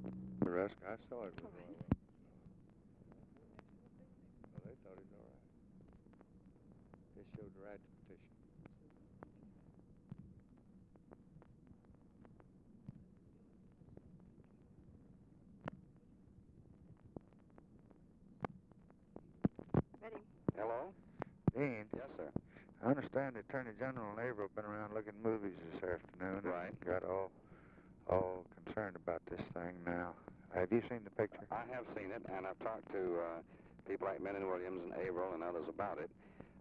The rest, I saw it. All right. Well, they thought it was all right. They showed the right to petition. Ready. Hello? Dean, Yes, sir. I understand the Attorney General and Averill have been around looking at movies this afternoon. Right. And got all concerned about this thing now. Have you seen the picture? I have seen it, and I've talked to people like Menon Williams and Averill and others about it.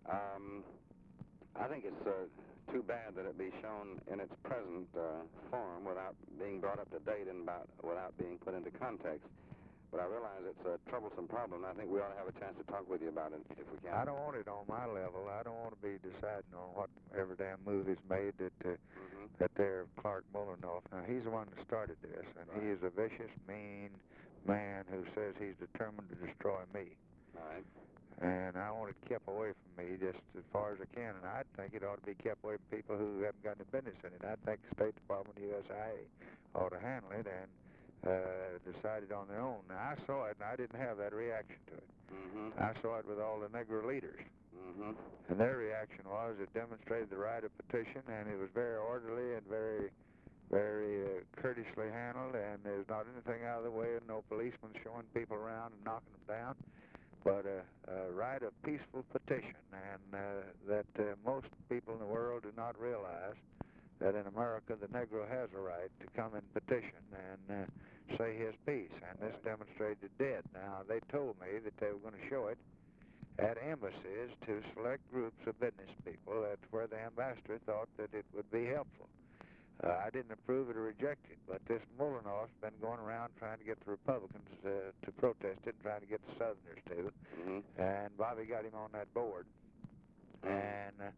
I think it's too bad that it be shown in its present form without being brought up to date and without being put into context. But I realize it's a troublesome problem. I think we ought to have a chance to talk with you about it if we can. I don't want it on my level. I don't want to be deciding on whatever damn movie's made that they're Clark Mullinoff. Now, he's the one that started this, and Right. he is a vicious, mean man who says he's determined to destroy me. All right. And I want it kept away from me just as far as I can, and I think it ought to be kept away from people who haven't got any business in it. I think the State Department, USIA, ought to handle it and decide it on their own. Now, I saw it, and I didn't have that reaction to it. I saw it with all the Negro leaders. And their reaction was it demonstrated the right of petition, and it was very orderly and very courteously handled, and there's not anything out of the way, and no policemen showing people around and knocking them down, but a right of peaceful petition, and that most people in the world do not realize that in America the Negro has a right to come and petition and say his piece, and this demonstrated it did. Now, they told me that they were going to show it at embassies to select groups of business people. That's where the ambassador thought that it would be helpful. I didn't approve it or reject it, but this Mullinoff's been going around trying to get the Republicans to protest it and trying to get the Southerners to, and Bobby got him on that board. And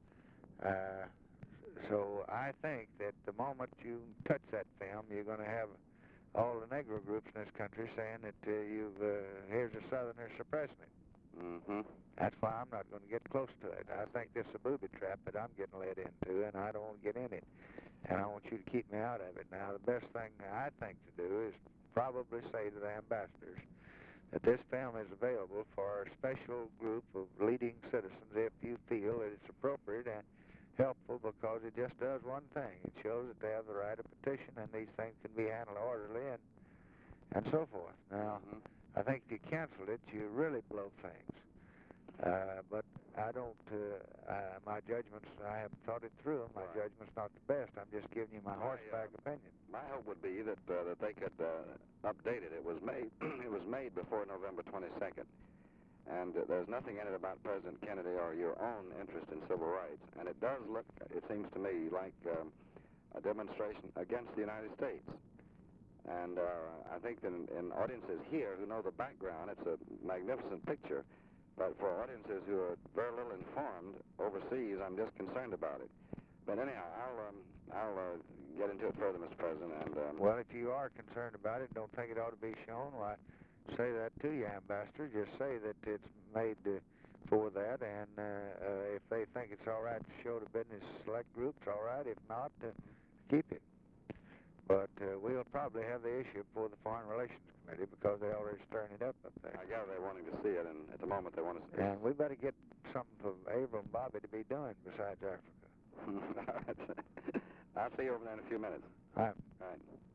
so I think that the moment you touch that film, you're going to have all the Negro groups in this country saying that here's a Southerner suppressing it. That's why I'm not going to get close to it. I think this is a booby trap that I'm getting led into, and I don't want to get in it. And I want you to keep me out of it. Now, the best thing I think to do is probably say to the ambassadors that this film is available for a special group of leading citizens if you feel that it's appropriate and helpful, because it just does one thing. It shows that they have the right of petition, and these things can be handled orderly and so forth. Now, I think if you cancel it, you really blow things. But I don't, my judgments, I haven't thought it through. My judgment's not the best. I'm just giving you my horseback opinion. My hope would be that they could update it. It was made it was made before November 22nd. And there's nothing in it about President Kennedy or your own interest in civil rights. And it does look, it seems to me, like a demonstration against the United States. And I think that in audiences here who know the background, it's a magnificent picture. But for audiences who are very little informed overseas, I'm just concerned about it. But anyhow, I'll get into it further, Mr. President. And well, if you are concerned about it, don't think it ought to be shown, why, say that to your ambassador. Just say that it's made for that, and if they think it's all right to show to business select groups, all right. If not, keep it. But we'll probably have the issue before the Foreign Relations Committee, because they're already stirring it up there. I gather they're wanting to see it, and at the moment they want to see it. And we better get something for Averill and Bobby to be doing besides Africa. All right. I'll see you over there in a few minutes. All right. All right.